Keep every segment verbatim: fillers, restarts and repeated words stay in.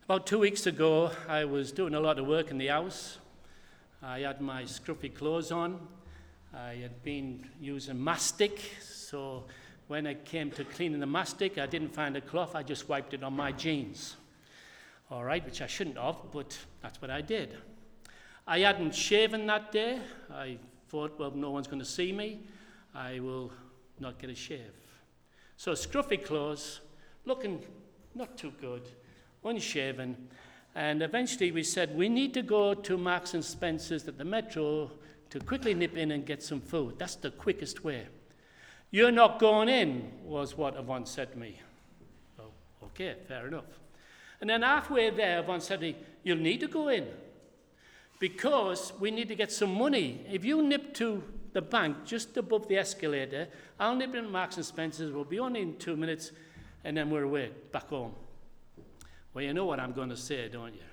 About two weeks ago, I was doing a lot of work in the house. I had my scruffy clothes on. I had been using mastic, so when I came to cleaning the mastic, I didn't find a cloth. I just wiped it on my jeans. All right, which I shouldn't have, but that's what I did. I hadn't shaven that day. I thought, well, no one's going to see me. I will not get a shave. So scruffy clothes, looking not too good, unshaven, and eventually we said we need to go to Marks and Spencer's at the Metro to quickly nip in and get some food. That's the quickest way. You're not going in, was what Yvonne said to me. Oh, okay, fair enough. And then halfway there, Yvonne said to me, you'll need to go in because we need to get some money. If you nip to the bank just above the escalator, I'll nip in Marks and Spencer's. We'll be on in two minutes, and then we're away, back home. Well, you know what I'm going to say, don't you?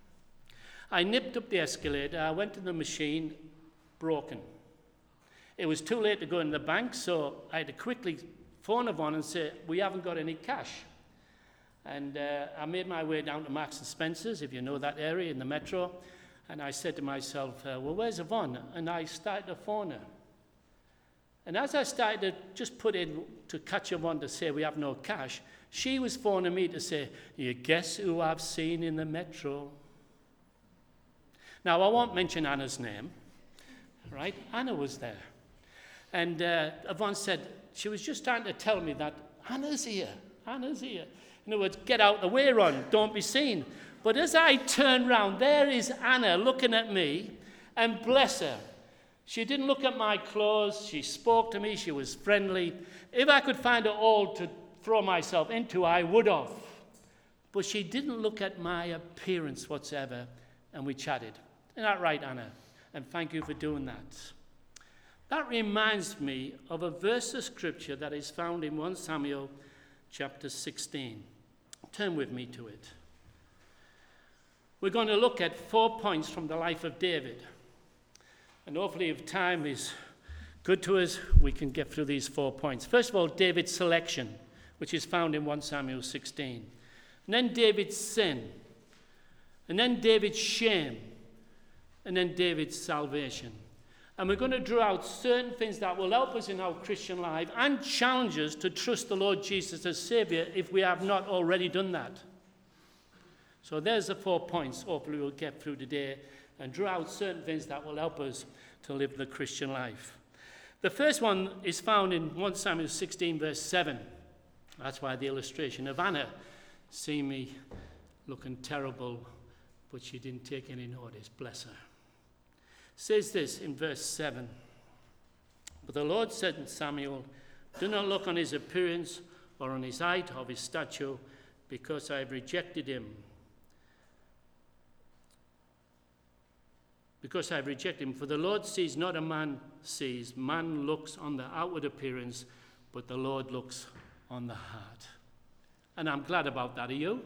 I nipped up the escalator. I went to the machine, broken. It was too late to go in the bank, so I had to quickly phone Yvonne and say, we haven't got any cash. And uh, I made my way down to Marks and Spencer's, if you know that area, in the Metro. And I said to myself, uh, well, where's Yvonne? And I started to phone her. And as I started to just put in to catch Yvonne to say we have no cash, she was phoning me to say, you guess who I've seen in the Metro? Now, I won't mention Anna's name, right? Anna was there. And uh, Yvonne said, she was just trying to tell me that Anna's here, Anna's here. In other words, get out the way, Ron, don't be seen. But as I turned round, there is Anna looking at me, and bless her. She didn't look at my clothes, she spoke to me, she was friendly. If I could find a hole to throw myself into, I would have. But she didn't look at my appearance whatsoever, and we chatted. Isn't that right, Anna? And thank you for doing that. That reminds me of a verse of scripture that is found in First Samuel chapter sixteen. Turn with me to it. We're going to look at four points from the life of David. And hopefully if time is good to us, we can get through these four points. First of all, David's selection, which is found in First Samuel sixteen. And then David's sin. And then David's shame. And then David's salvation. And we're going to draw out certain things that will help us in our Christian life and challenge us to trust the Lord Jesus as Savior if we have not already done that. So there's the four points hopefully we'll get through today and draw out certain things that will help us to live the Christian life. The first one is found in First Samuel sixteen, verse seven. That's why the illustration of Anna seeing me looking terrible, but she didn't take any notice, bless her. It says this in verse seven. But the Lord said to Samuel, do not look on his appearance or on his height or his stature, because I have rejected him. Because I have rejected him. For the Lord sees not a man sees. Man looks on the outward appearance, but the Lord looks on the heart. And I'm glad about that. Are you?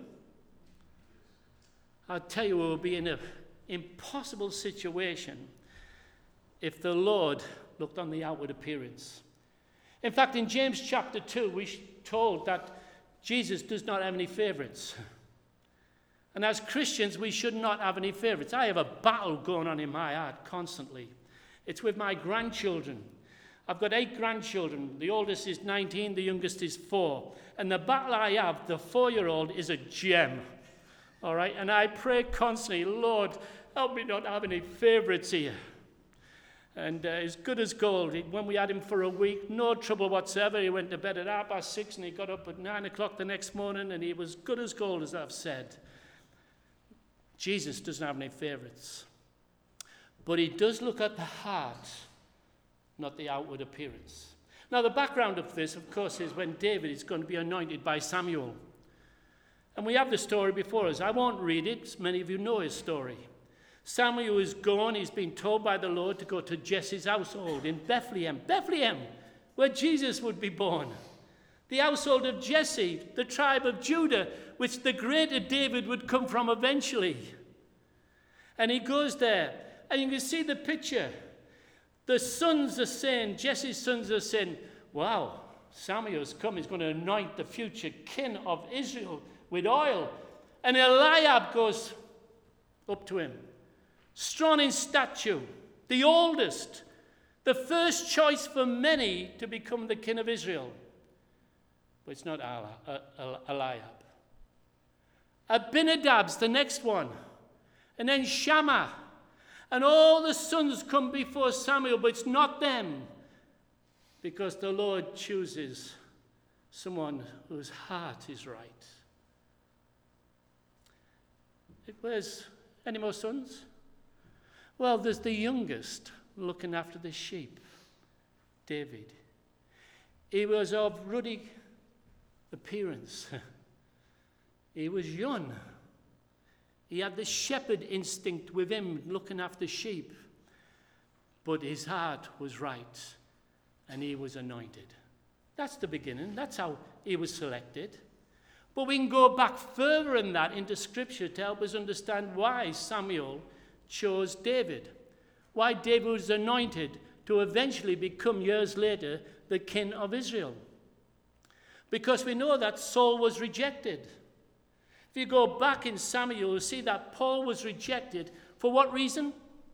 I'll tell you, we'll be in an impossible situation if the Lord looked on the outward appearance. In fact, in James chapter two, we're told that Jesus does not have any favorites. And as Christians, we should not have any favorites. I have a battle going on in my heart constantly. It's with my grandchildren. I've got eight grandchildren. The oldest is nineteen, the youngest is four. And the battle I have, the four-year-old is a gem. All right? And I pray constantly, Lord, help me not have any favorites here. And uh, as good as gold. When we had him for a week, no trouble whatsoever. He went to bed at half past six and he got up at nine o'clock the next morning and he was good as gold, as I've said. Jesus doesn't have any favorites. But he does look at the heart, not the outward appearance. Now, the background of this, of course, is when David is going to be anointed by Samuel. And we have the story before us. I won't read it. Many of you know his story. Samuel is gone. He's been told by the Lord to go to Jesse's household in Bethlehem. Bethlehem, where Jesus would be born. The household of Jesse, the tribe of Judah, which the greater David would come from eventually. And he goes there, and you can see the picture. The sons are saying, Jesse's sons are saying, wow, Samuel's come, he's going to anoint the future king of Israel with oil. And Eliab goes up to him. Strong in stature, the oldest, the first choice for many to become the king of Israel. But it's not Eliab. Abinadab's the next one. And then Shammah. And all the sons come before Samuel, but it's not them. Because the Lord chooses someone whose heart is right. Where's any more sons? Well, there's the youngest looking after the sheep, David. He was of ruddy appearance. He was young. He had the shepherd instinct with him, looking after sheep. But his heart was right, and he was anointed. That's the beginning. That's how he was selected. But we can go back further in that into Scripture to help us understand why Samuel chose David. Why David was anointed to eventually become, years later, the king of Israel. Because we know that Saul was rejected. If you go back in Samuel, you'll see that Paul was rejected. For what reason?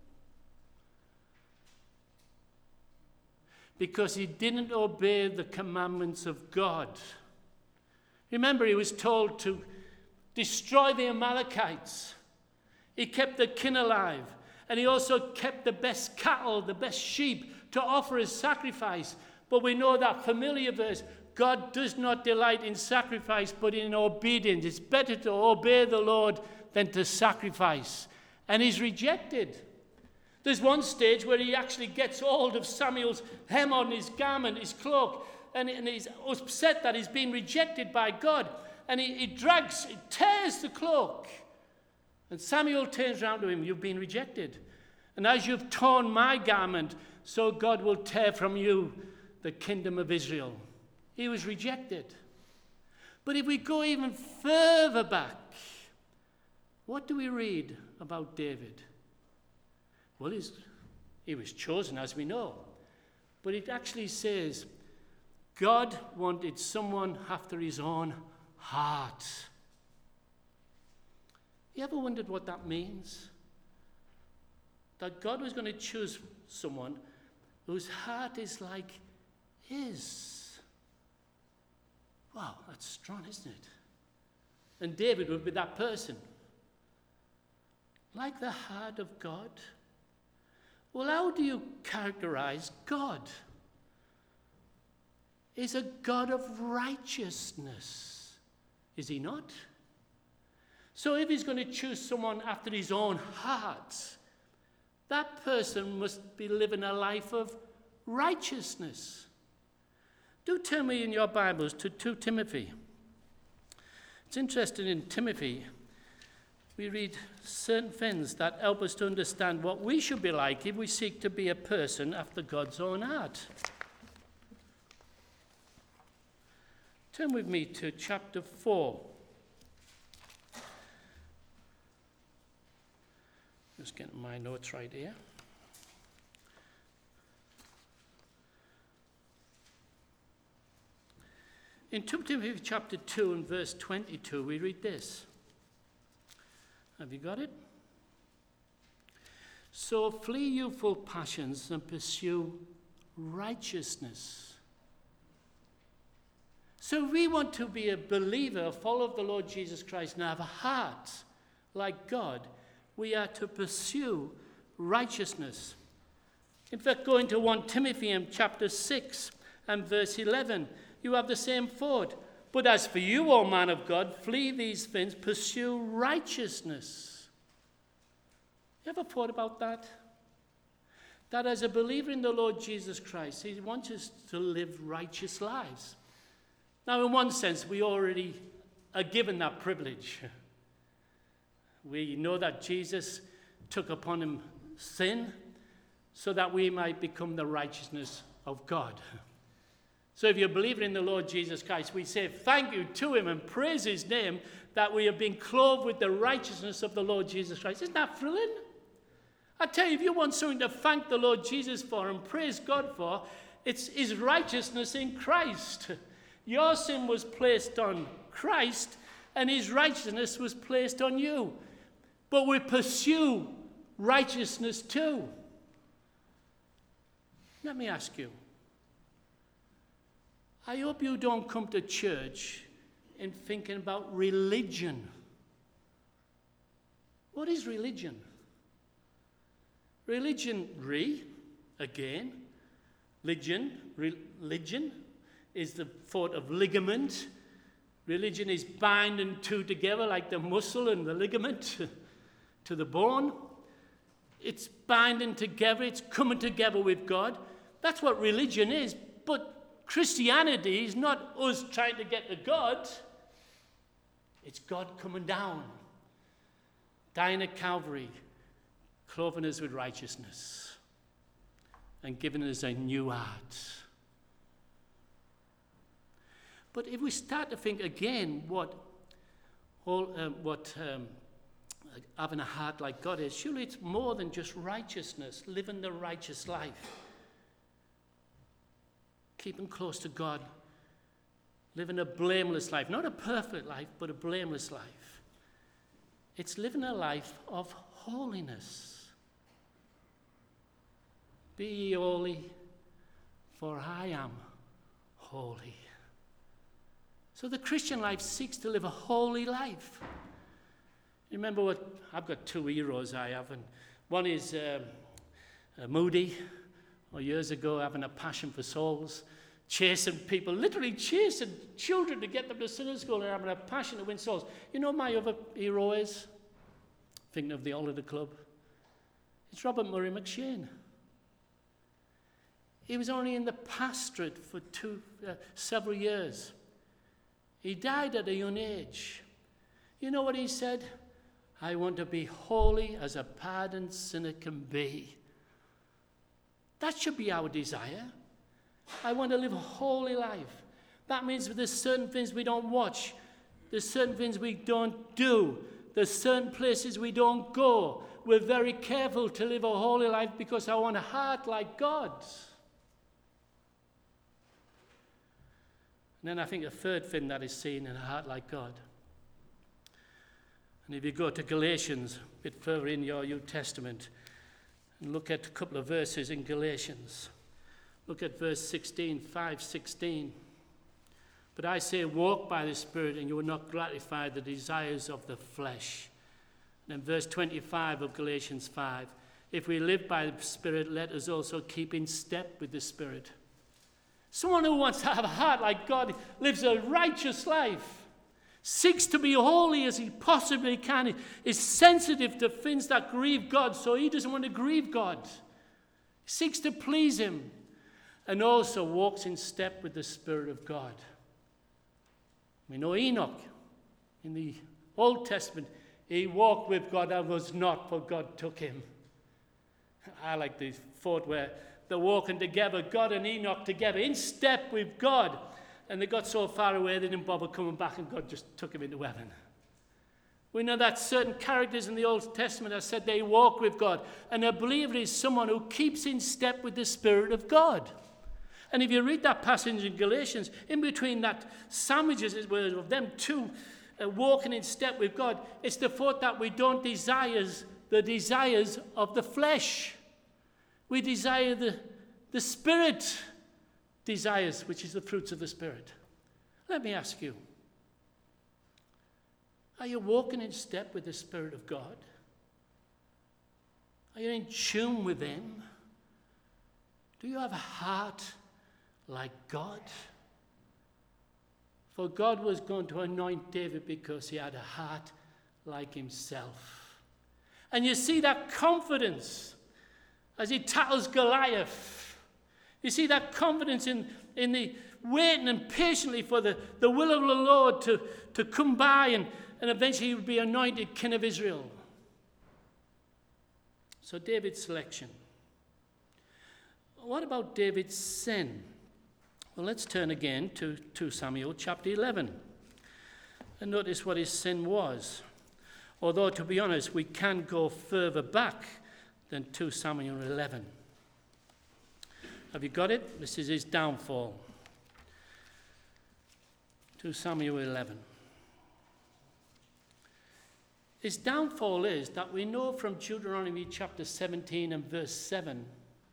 Because he didn't obey the commandments of God. Remember, he was told to destroy the Amalekites. He kept the king alive. And he also kept the best cattle, the best sheep to offer as sacrifice. But we know that familiar verse, God does not delight in sacrifice, but in obedience. It's better to obey the Lord than to sacrifice. And he's rejected. There's one stage where he actually gets hold of Samuel's hem on his garment, his cloak, and, and he's upset that he's been rejected by God. And he, he drags, he tears the cloak. And Samuel turns around to him, you've been rejected. And as you've torn my garment, so God will tear from you the kingdom of Israel. He was rejected. But if we go even further back, what do we read about David? Well, he's, he was chosen, as we know. But it actually says, God wanted someone after his own heart. You ever wondered what that means? That God was going to choose someone whose heart is like his. Wow, that's strong, isn't it? And David would be that person. Like the heart of God. Well, how do you characterize God? He's a God of righteousness, is he not? So if he's going to choose someone after his own heart, that person must be living a life of righteousness. Do turn me in your Bibles to Second Timothy. It's interesting in Timothy, we read certain things that help us to understand what we should be like if we seek to be a person after God's own heart. Turn with me to chapter four. Just getting my notes right here. In Second Timothy chapter two and verse twenty-two, we read this. Have you got it? So flee youthful passions and pursue righteousness. So we want to be a believer, follow the Lord Jesus Christ, and have a heart like God. We are to pursue righteousness. In fact, going to First Timothy in chapter six and verse eleven, you have the same thought. But as for you, O man of God, flee these things, pursue righteousness. You ever thought about that? That as a believer in the Lord Jesus Christ, he wants us to live righteous lives. Now, in one sense, we already are given that privilege. We know that Jesus took upon him sin so that we might become the righteousness of God. So if you're a believer in the Lord Jesus Christ, we say thank you to him and praise his name that we have been clothed with the righteousness of the Lord Jesus Christ. Isn't that thrilling? I tell you, if you want something to thank the Lord Jesus for and praise God for, it's his righteousness in Christ. Your sin was placed on Christ, and his righteousness was placed on you. But we pursue righteousness too. Let me ask you, I hope you don't come to church in thinking about religion. What is religion? Religion, re, again, religion, religion is the thought of ligament. Religion is binding two together like the muscle and the ligament to the bone. It's binding together, it's coming together with God. That's what religion is. But Christianity is not us trying to get to God. It's God coming down, dying at Calvary, clothing us with righteousness, and giving us a new heart. But if we start to think again what all, um, what um, having a heart like God is, surely it's more than just righteousness, living the righteous life, keeping close to God, living a blameless life, not a perfect life, but a blameless life. It's living a life of holiness. Be ye holy, for I am holy. So the Christian life seeks to live a holy life. You remember what, I've got two heroes I have, and one is um, uh, Moody, or years ago having a passion for souls, chasing people, literally chasing children to get them to Sunday school and having a passion to win souls. You know my other hero is? Thinking of the Holiday Club. It's Robert Murray McShane. He was only in the pastorate for two, uh, several years. He died at a young age. You know what he said? I want to be holy as a pardoned sinner can be. That should be our desire. I want to live a holy life. That means there's certain things we don't watch. There's certain things we don't do. There's certain places we don't go. We're very careful to live a holy life because I want a heart like God's. And then I think a third thing that is seen in a heart like God. And if you go to Galatians, a bit further in your New Testament, and look at a couple of verses in Galatians. Look at verse sixteen, five sixteen. But I say, walk by the Spirit, and you will not gratify the desires of the flesh. And then verse twenty-five of Galatians five. If we live by the Spirit, let us also keep in step with the Spirit. Someone who wants to have a heart like God lives a righteous life, seeks to be holy as he possibly can, is sensitive to things that grieve God, so he doesn't want to grieve God. He seeks to please him, and also walks in step with the Spirit of God. We know Enoch in the Old Testament, he walked with God and was not, for God took him. I like the thought where they're walking together, God and Enoch together, in step with God. And they got so far away they didn't bother coming back, and God just took him into heaven. We know that certain characters in the Old Testament have said they walk with God. And a believer is someone who keeps in step with the Spirit of God. And if you read that passage in Galatians, in between that sandwiches of them two uh, walking in step with God, it's the thought that we don't desire the desires of the flesh. We desire the, the Spirit desires, which is the fruits of the Spirit. Let me ask you, are you walking in step with the Spirit of God? Are you in tune with him? Do you have a heart like God? For God was going to anoint David because he had a heart like himself. And you see that confidence as he tackles Goliath. You see that confidence in, in the waiting and patiently for the, the will of the Lord to, to come by, and, and eventually he would be anointed king of Israel. So David's selection. What about David's sin? Well, let's turn again to Second Samuel chapter eleven. And notice what his sin was. Although, to be honest, we can go further back than Second Samuel eleven. Have you got it? This is his downfall. Second Samuel eleven. His downfall is that we know from Deuteronomy chapter seventeen and verse seventeen,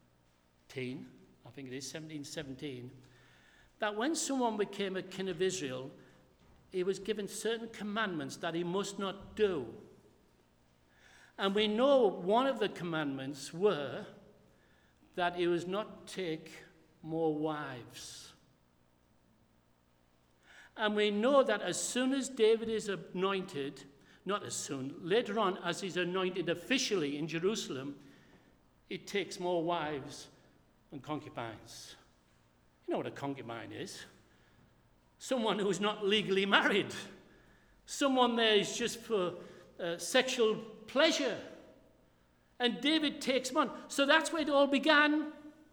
I think it is seventeen, seventeen, that when someone became a king of Israel, he was given certain commandments that he must not do. And we know one of the commandments were that he was not take more wives. And we know that as soon as David is anointed, not as soon, later on as he's anointed officially in Jerusalem, he takes more wives and concubines. You know what a concubine is? Someone who's not legally married. Someone there is just for uh, sexual pleasure. And David takes them on. So that's where it all began.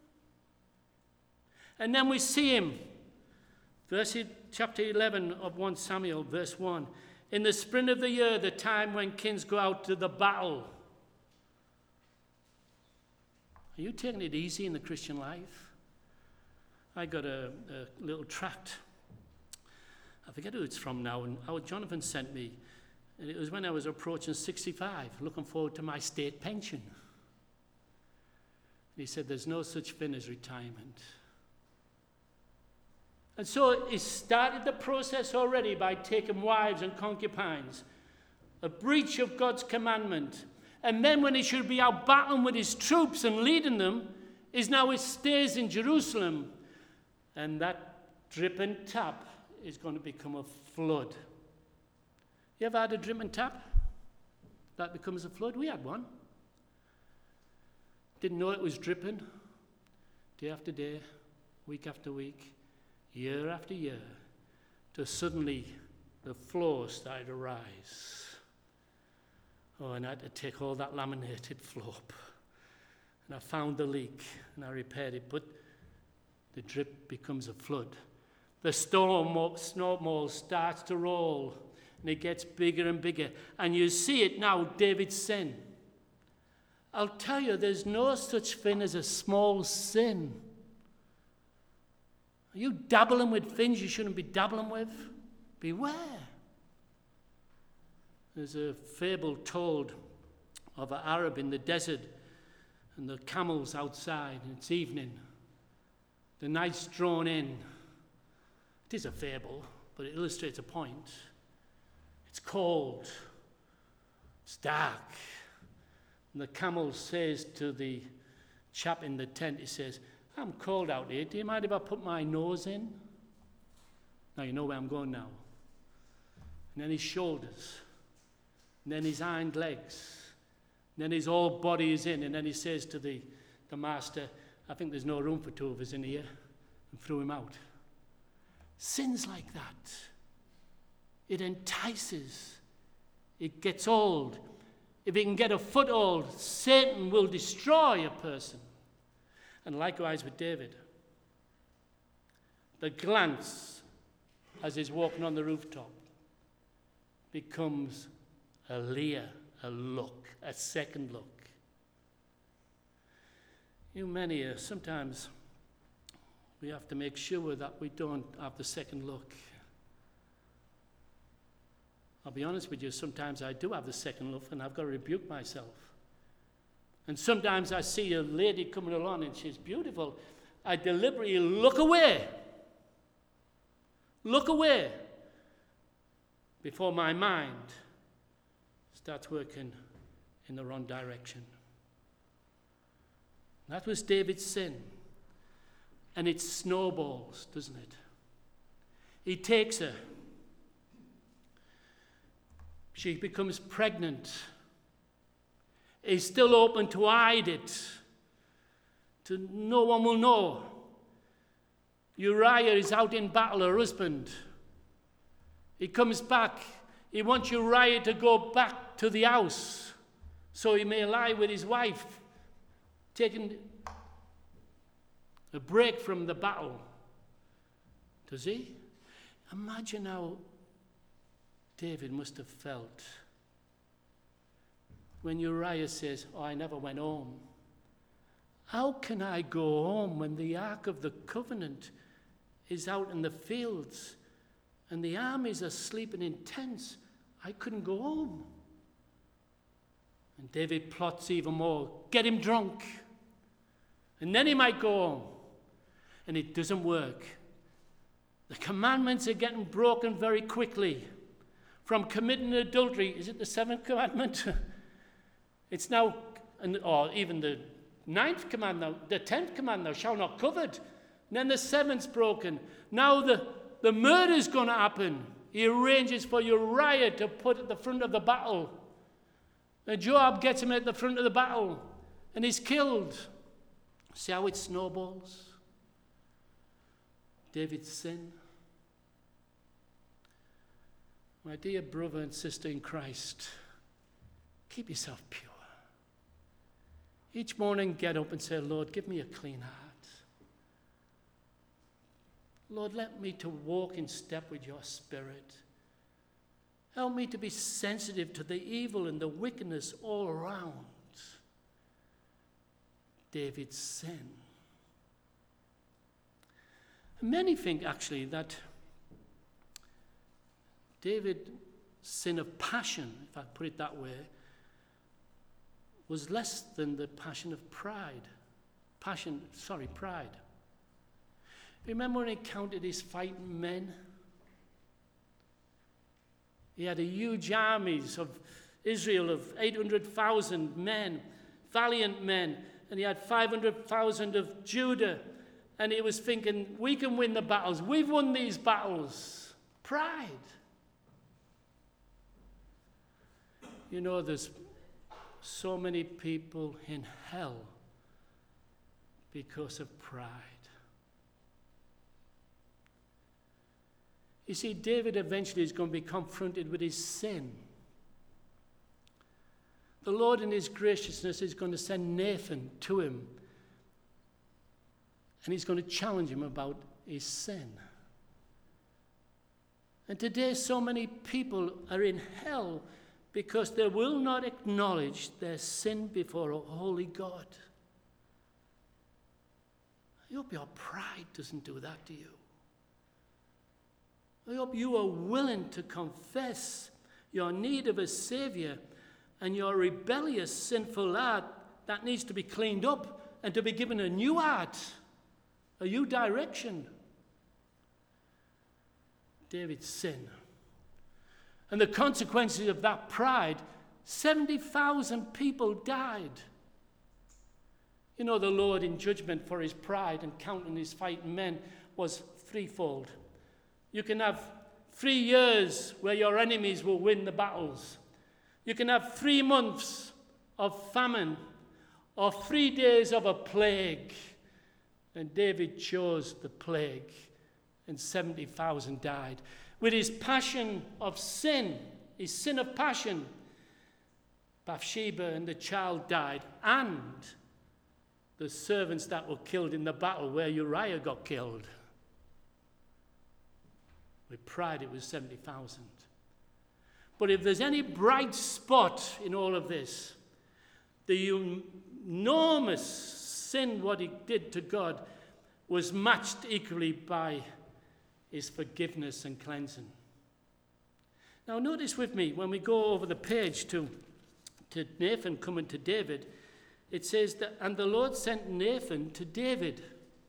And then we see him. Verse, chapter eleven of First Samuel, verse one. In the spring of the year, the time when kings go out to the battle. Are you taking it easy in the Christian life? I got a, a little tract. I forget who it's from now, and how Jonathan sent me. And it was when I was approaching sixty-five, looking forward to my state pension. He said, there's no such thing as retirement. And so he started the process already by taking wives and concubines, a breach of God's commandment. And then when he should be out battling with his troops and leading them, is now he stays in Jerusalem. And that dripping tap is going to become a flood. You ever had a dripping tap that becomes a flood? We had one. Didn't know it was dripping day after day, week after week, year after year, till suddenly the floor started to rise. Oh, and I had to take all that laminated floor up. And I found the leak, and I repaired it, but the drip becomes a flood. The storm snowball starts to roll, and it gets bigger and bigger. And you see it now, David's sin. I'll tell you, there's no such thing as a small sin. Are you dabbling with things you shouldn't be dabbling with? Beware. There's a fable told of an Arab in the desert and the camels outside, and it's evening. The night's drawn in. It is a fable, but it illustrates a point. It's cold. It's dark. And the camel says to the chap in the tent, he says, I'm cold out here. Do you mind if I put my nose in? Now you know where I'm going now. And then his shoulders. And then his hind legs. And then his whole body is in. And then he says to the, the master, I think there's no room for two of us in here. And threw him out. Sins like that. It entices. It gets old. If it can get a foothold, Satan will destroy a person. And likewise with David. The glance as he's walking on the rooftop becomes a leer, a look, a second look. You many, uh, sometimes we have to make sure that we don't have the second look. I'll be honest with you, sometimes I do have the second look and I've got to rebuke myself. And sometimes I see a lady coming along and she's beautiful. I deliberately look away. Look away before my mind starts working in the wrong direction. That was David's sin. And it snowballs, doesn't it? He takes her. She becomes pregnant. He's still open to hide it. To no one will know. Uriah is out in battle, her husband. He comes back. He wants Uriah to go back to the house so he may lie with his wife, taking a break from the battle. Does he? Imagine how David must have felt when Uriah says, oh, I never went home. How can I go home when the Ark of the Covenant is out in the fields and the armies are sleeping in tents? I couldn't go home. And David plots even more. Get him drunk. And then he might go home. And it doesn't work. The commandments are getting broken very quickly. From committing adultery, is it the seventh commandment? It's now, or even the ninth commandment, the tenth commandment, thou shalt not covet. And then the seventh's broken. Now the, the murder's going to happen. He arranges for Uriah to put at the front of the battle. And Joab gets him at the front of the battle. And he's killed. See how it snowballs? David's sin. My dear brother and sister in Christ, keep yourself pure. Each morning get up and say, Lord, give me a clean heart. Lord, let me to walk in step with your Spirit. Help me to be sensitive to the evil and the wickedness all around. David's sin. Many think actually that David's sin of passion, if I put it that way, was less than the passion of pride. Passion, sorry, pride. Remember when he counted his fighting men? He had a huge armies of Israel of eight hundred thousand men, valiant men, and he had five hundred thousand of Judah. And he was thinking, we can win the battles. We've won these battles. Pride. You know, there's so many people in hell because of pride. You see, David eventually is going to be confronted with his sin. The Lord in his graciousness is going to send Nathan to him. And he's going to challenge him about his sin. And today so many people are in hell because they will not acknowledge their sin before a holy God. I hope your pride doesn't do that to you. I hope you are willing to confess your need of a Savior and your rebellious, sinful heart that needs to be cleaned up and to be given a new heart, a new direction. David's sin. And the consequences of that pride, seventy thousand people died. You know, the Lord in judgment for his pride and counting his fighting men was threefold. You can have three years where your enemies will win the battles. You can have three months of famine or three days of a plague. And David chose the plague, and seventy thousand died. With his passion of sin, his sin of passion, Bathsheba and the child died, and the servants that were killed in the battle where Uriah got killed. With pride, it was seventy thousand. But if there's any bright spot in all of this, the enormous sin, what he did to God, was matched equally by his forgiveness and cleansing. Now notice with me, when we go over the page to, to Nathan coming to David, it says that, and the Lord sent Nathan to David.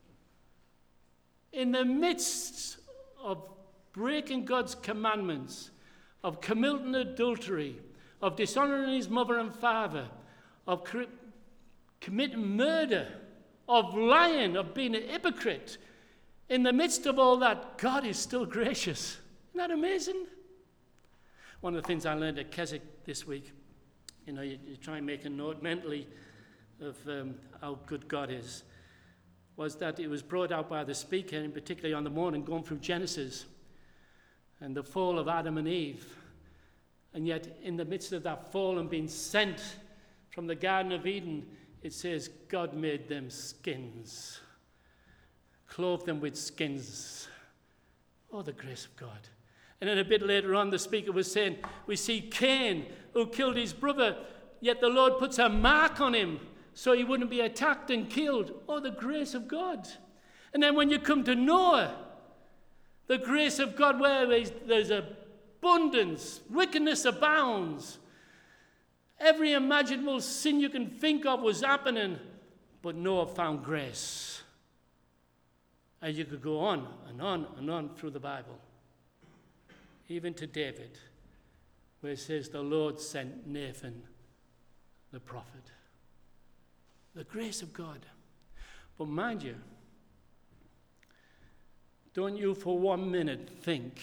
In the midst of breaking God's commandments, of committing adultery, of dishonoring his mother and father, of cr- committing murder, of lying, of being a hypocrite, in the midst of all that, God is still gracious. Isn't that amazing? One of the things I learned at Keswick this week, you know, you, you try and make a note mentally of um, how good God is, was that it was brought out by the speaker, and particularly on the morning, going through Genesis and the fall of Adam and Eve. And yet, in the midst of that fall and being sent from the Garden of Eden, it says God made them skins, clothed them with skins. Oh, the grace of God. And then a bit later on, the speaker was saying, we see Cain, who killed his brother, yet the Lord puts a mark on him so he wouldn't be attacked and killed. Oh, the grace of God. And then when you come to Noah, the grace of God, where there's abundance, wickedness abounds. Every imaginable sin you can think of was happening, but Noah found grace. And you could go on and on and on through the Bible, even to David, where it says the Lord sent Nathan the prophet. The grace of God. But mind you, don't you for one minute think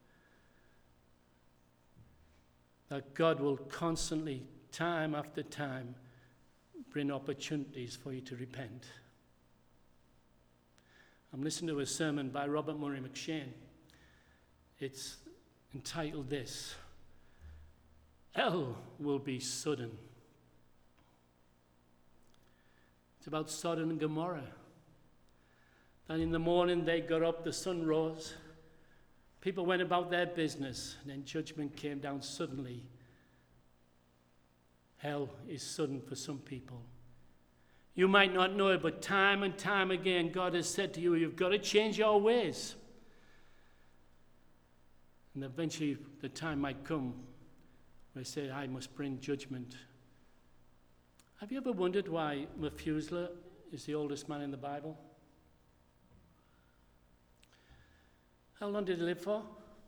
that God will constantly, time after time, bring opportunities for you to repent. I'm listening to a sermon by Robert Murray McShane. It's entitled this, Hell Will Be Sudden. It's about Sodom and Gomorrah. And in the morning they got up, the sun rose, people went about their business, and then judgment came down suddenly. Hell is sudden for some people. You might not know it, but time and time again, God has said to you, you've got to change your ways. And eventually the time might come where I say, I must bring judgment. Have you ever wondered why Methuselah is the oldest man in the Bible? How long did he live for?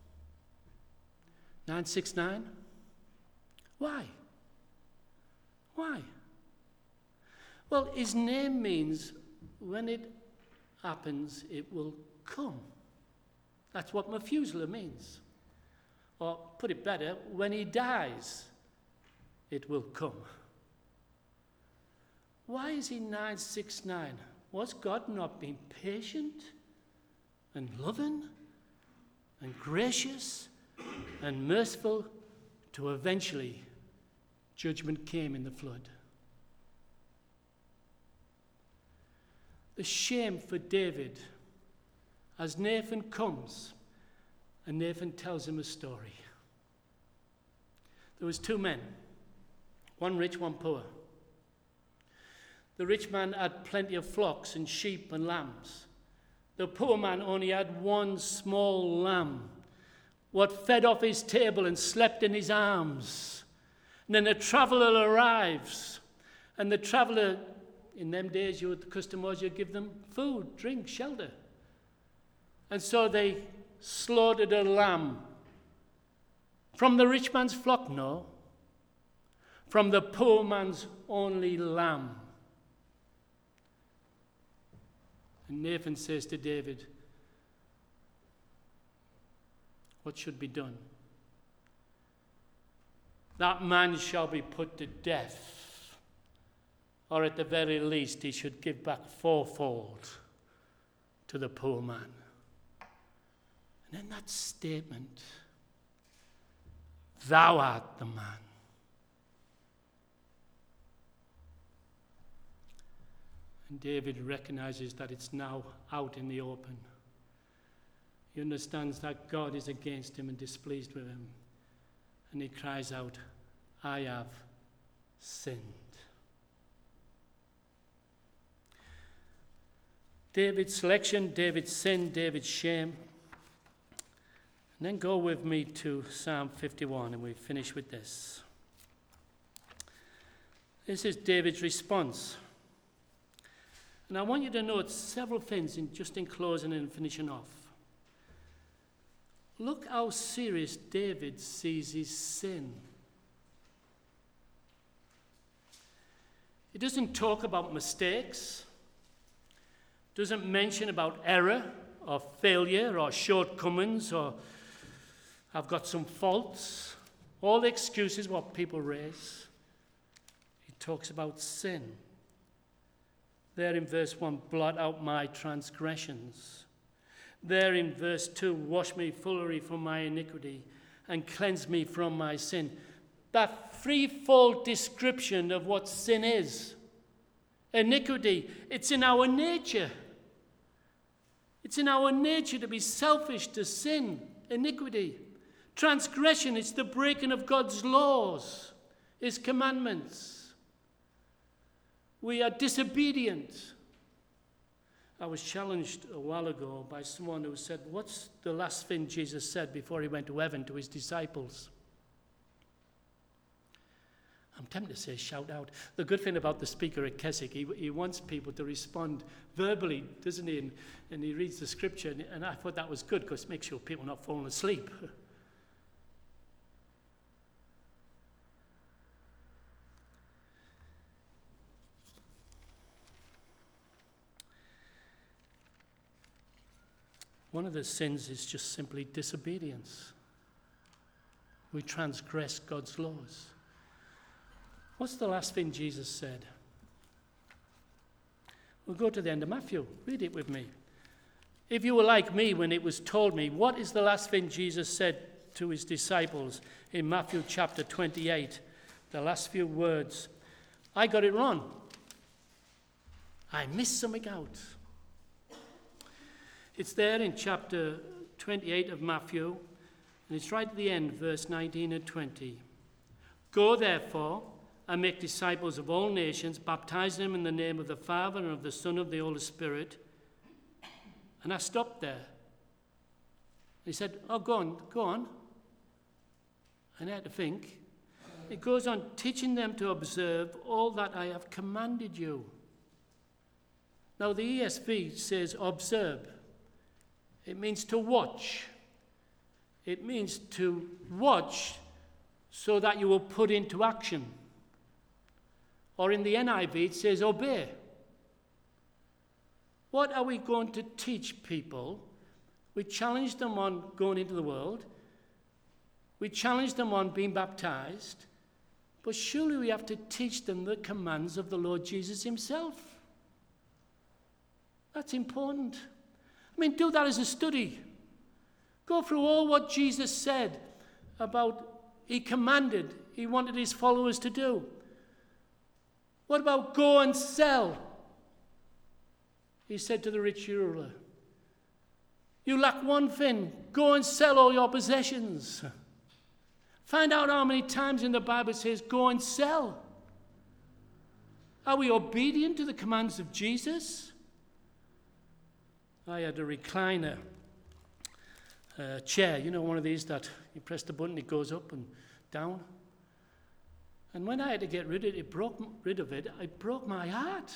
nine six nine? Why? Why? Well, his name means when it happens, it will come. That's what Methuselah means. Or put it better, when he dies, it will come. Why is he nine six nine? Was God not being patient and loving and gracious and merciful to eventually judgment came in the flood? The shame for David as Nathan comes and Nathan tells him a story. There was two men, one rich, one poor. The rich man had plenty of flocks and sheep and lambs. The poor man only had one small lamb, what fed off his table and slept in his arms. And then the traveler arrives, and the traveler, in them days, you, the custom was you give them food, drink, shelter. And so they slaughtered a lamb. From the rich man's flock? No. From the poor man's only lamb. And Nathan says to David, what should be done? That man shall be put to death, or at the very least he should give back fourfold to the poor man. And then that statement, thou art the man. And David recognizes that it's now out in the open. He understands that God is against him and displeased with him. And he cries out, I have sinned. David's selection, David's sin, David's shame. And then go with me to Psalm fifty-one, and we finish with this. This is David's response. And I want you to note several things in just in closing and finishing off. Look how serious David sees his sin. He doesn't talk about mistakes, doesn't mention about error or failure or shortcomings or I've got some faults. All the excuses what people raise. He talks about sin. There in verse one, blot out my transgressions. There in verse two, wash me fully from my iniquity and cleanse me from my sin. That threefold description of what sin is. Iniquity, it's in our nature. It's in our nature to be selfish, to sin. Iniquity. Transgression, it's the breaking of God's laws, his commandments. We are disobedient. I was challenged a while ago by someone who said, what's the last thing Jesus said before he went to heaven to his disciples? I'm tempted to say shout out. The good thing about the speaker at Keswick, he, he wants people to respond verbally, doesn't he? And, and he reads the scripture, and, and I thought that was good because it makes sure people are not falling asleep. One of the sins is just simply disobedience. We transgress God's laws. What's the last thing Jesus said? We'll go to the end of Matthew. Read it with me. If you were like me when it was told me, what is the last thing Jesus said to his disciples in Matthew chapter twenty-eight? The last few words. I got it wrong. I missed something out. It's there in chapter twenty-eight of Matthew, and it's right at the end, verse nineteen and twenty. Go therefore and make disciples of all nations, baptizing them in the name of the Father and of the Son and of the Holy Spirit. And I stopped there. He said, oh, go on, go on. And I had to think. It goes on, teaching them to observe all that I have commanded you. Now the E S V says observe. It means to watch. It means to watch so that you will put into action. Or in the N I V, it says obey. What are we going to teach people? We challenge them on going into the world. We challenge them on being baptized. But surely we have to teach them the commands of the Lord Jesus himself. That's important. I mean, do that as a study. Go through all what Jesus said about, he commanded, he wanted his followers to do. What about go and sell? He said to the rich ruler, you lack one thing, go and sell all your possessions. Find out how many times in the Bible it says go and sell. Are we obedient to the commands of Jesus? I had a recliner uh, chair, you know, one of these that you press the button, it goes up and down. And when I had to get rid of it, it broke rid of it, it broke my heart.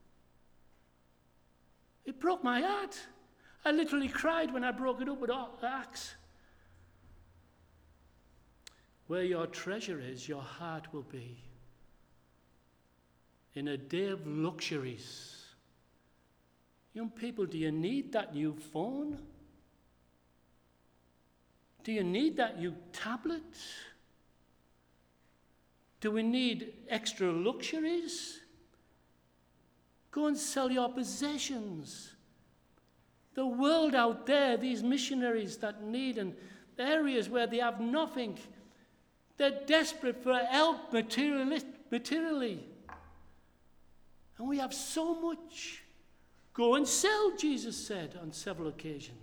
It broke my heart. I literally cried when I broke it up with an axe. Where your treasure is, your heart will be. In a day of luxuries. Young people, do you need that new phone? Do you need that new tablet? Do we need extra luxuries? Go and sell your possessions. The world out there, these missionaries that need, and areas where they have nothing, they're desperate for help materially. materially. And we have so much. Go and sell, Jesus said on several occasions.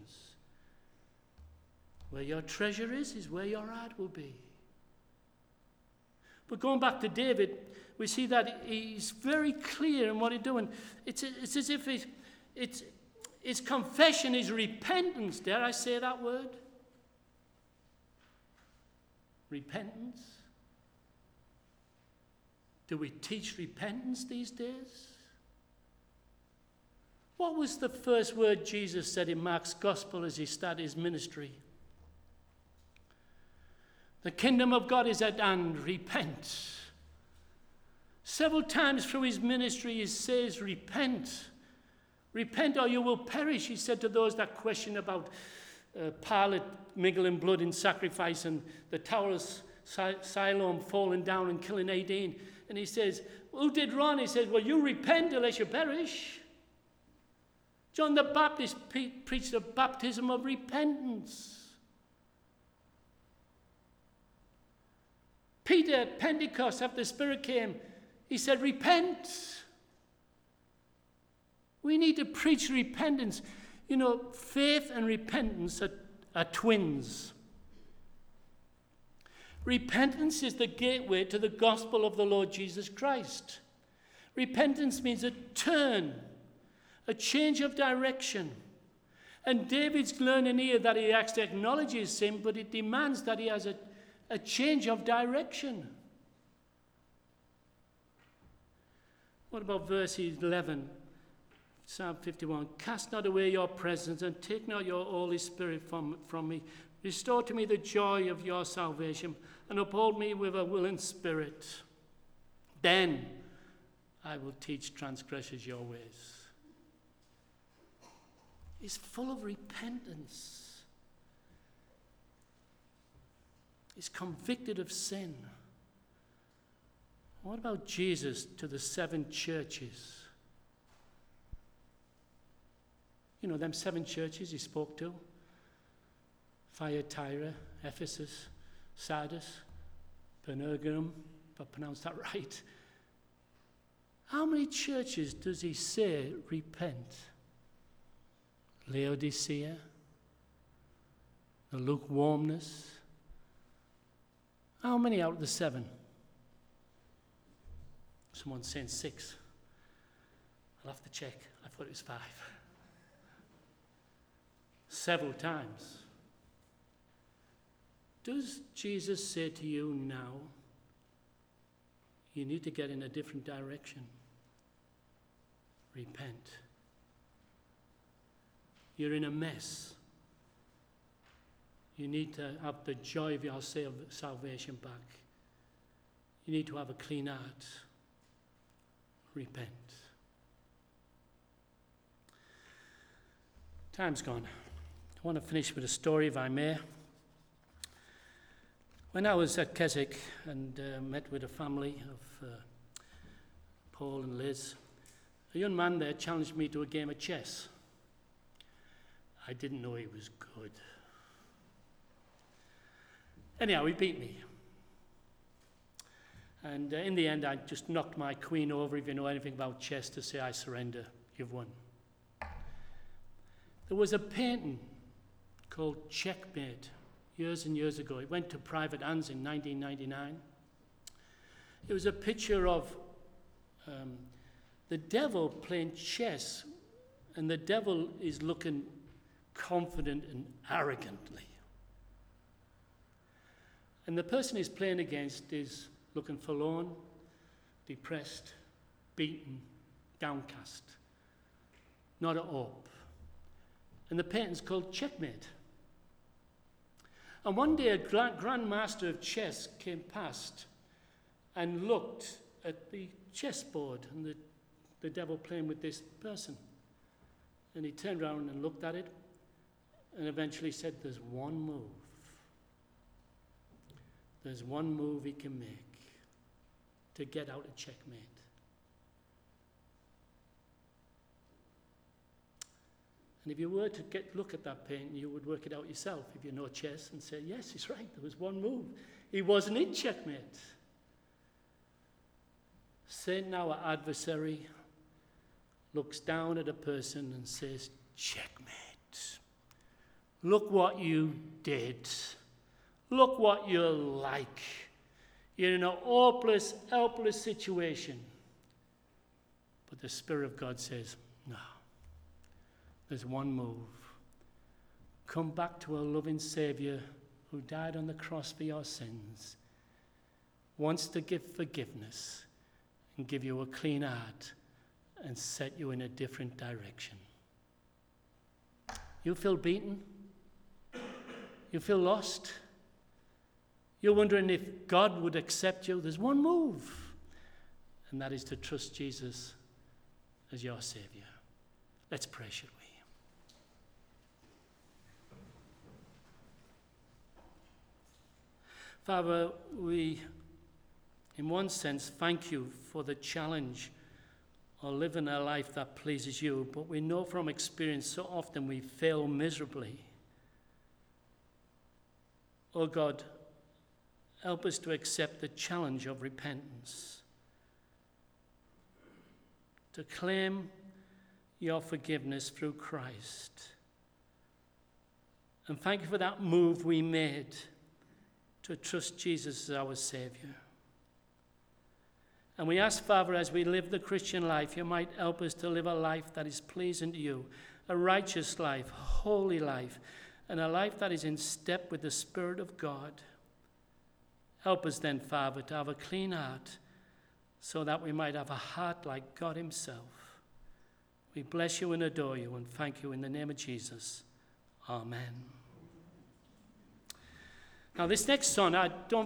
Where your treasure is, is where your heart will be. But going back to David, we see that he's very clear in what he's doing. It's, it's as if it's, it's, his confession is repentance. Dare I say that word? Repentance. Do we teach repentance these days? What was the first word Jesus said in Mark's gospel as he started his ministry? The kingdom of God is at hand, repent. Several times through his ministry he says, repent. Repent or you will perish, he said to those that question about uh, Pilate mingling blood in sacrifice and the Tower of Siloam falling down and killing eighteen. And he says, who did wrong? He says, well, you repent unless you perish. John the Baptist pre- preached a baptism of repentance. Peter at Pentecost, after the Spirit came, he said, repent. We need to preach repentance. You know, faith and repentance are, are twins. Repentance is the gateway to the gospel of the Lord Jesus Christ. Repentance means a turn, a change of direction. And David's learning here that he actually acknowledges sin, but it demands that he has a, a change of direction. What about verse eleven? Psalm fifty-one. Cast not away your presence and take not your Holy Spirit from, from me. Restore to me the joy of your salvation and uphold me with a willing spirit. Then I will teach transgressors your ways. He's full of repentance. He's convicted of sin. What about Jesus to the seven churches? You know, them seven churches he spoke to. Thyatira, Ephesus, Sardis, Pergamum, if I pronounced that right. How many churches does he say repent? Laodicea, the lukewarmness. How many out of the seven? Someone's saying six. I'll have to check. I thought it was five. Several times. Does Jesus say to you now, you need to get in a different direction? Repent. You're in a mess. You need to have the joy of your salvation back. You need to have a clean heart. Repent. Time's gone. I want to finish with a story, if I may. When I was at Keswick and uh, met with a family of uh, Paul and Liz, a young man there challenged me to a game of chess. I didn't know he was good. Anyhow, he beat me. And uh, in the end, I just knocked my queen over, if you know anything about chess, to say, I surrender, you've won. There was a painting called Checkmate years and years ago. It went to private hands in nineteen ninety-nine. It was a picture of um, the devil playing chess, and the devil is looking confident and arrogantly. And the person he's playing against is looking forlorn, depressed, beaten, downcast, not at hope. And the painting's called Checkmate. And one day a grand master of chess came past and looked at the chessboard and the, the devil playing with this person. And he turned around and looked at it and eventually said, there's one move. There's one move he can make to get out of checkmate. And if you were to get look at that painting, you would work it out yourself if you know chess and say, yes, he's right, there was one move. He wasn't in checkmate. Satan, our adversary, looks down at a person and says, checkmate. Look what you did. Look what you're like. You're in a hopeless, helpless situation. But the Spirit of God says, no. There's one move. Come back to a loving Savior who died on the cross for your sins, wants to give forgiveness and give you a clean heart and set you in a different direction. You feel beaten? You feel lost? You're wondering if God would accept you? There's one move, and that is to trust Jesus as your Savior. Let's pray, shall we? Father, we, in one sense, thank you for the challenge of living a life that pleases you, but we know from experience so often we fail miserably. Oh God, help us to accept the challenge of repentance, to claim your forgiveness through Christ. And thank you for that move we made to trust Jesus as our Savior. And we ask, Father, as we live the Christian life, you might help us to live a life that is pleasing to you, a righteous life, holy life, and a life that is in step with the Spirit of God. Help us then, Father, to have a clean heart so that we might have a heart like God himself. We bless you and adore you and thank you in the name of Jesus. Amen. Now, this next song, I don't